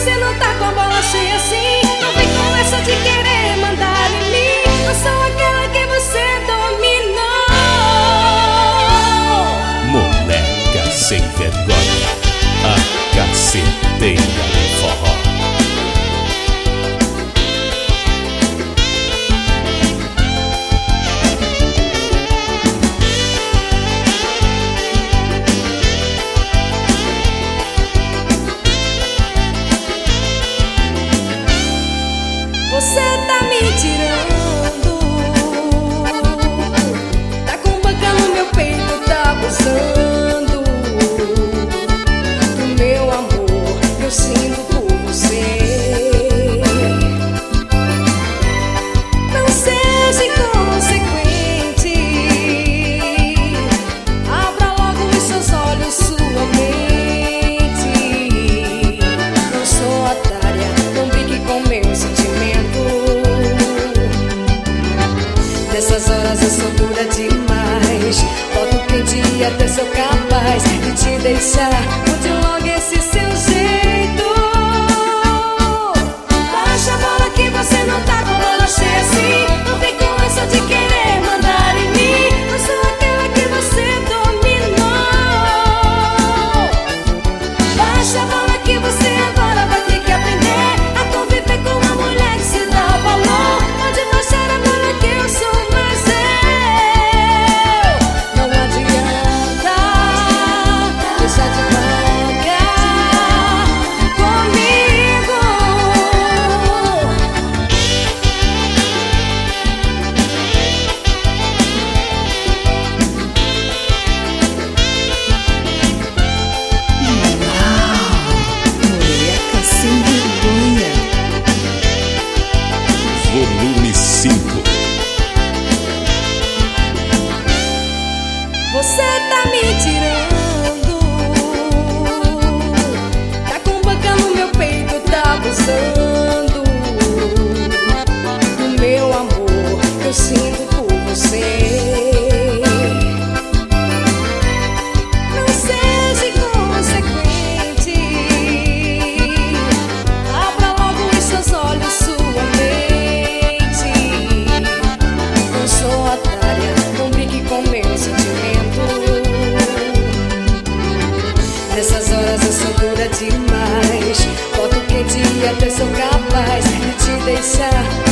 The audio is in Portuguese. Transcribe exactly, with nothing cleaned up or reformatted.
você não tá com a bola cheia assim. Não vem com essa de querer mandar em mim. Eu sou aquela que você dominou. Moleca sem vergonha, a caceteira do forró. Você tá me tirando, tá com banca no meu peito, tá abusando do meu amor que eu sinto por você. Não seja inconsequente, abra logo os seus olhos, sua mente. Não sou otária, não brinque com meus sentimentos. Nessas horas eu sou dura demais, boto quente e até sou capaz de te deixar. Mude logo esse seu jeito. Baixa a bola que você não tá com a bola cheia assim. Não vem com essa de querer mandar em mim. Eu sou aquela que você dominou. Baixa a bola que você agora vai ter que aprender a conviver com uma mulher que se dá valor. Pode baixar a bola que eu sou mais eu. Não adianta deixar de vagar comigo. Moleca sem vergonha. Volume cinco. Você tá me tirando, tá com banca no meu peito, tá abusando do meu amor que eu sinto por você. Não seja inconsequente, abra logo os seus olhos, sua mente. Não sou otária, não brinque com meus sentimentos. Nessas horas eu sou dura demais, boto quente e até sou capaz de te deixar.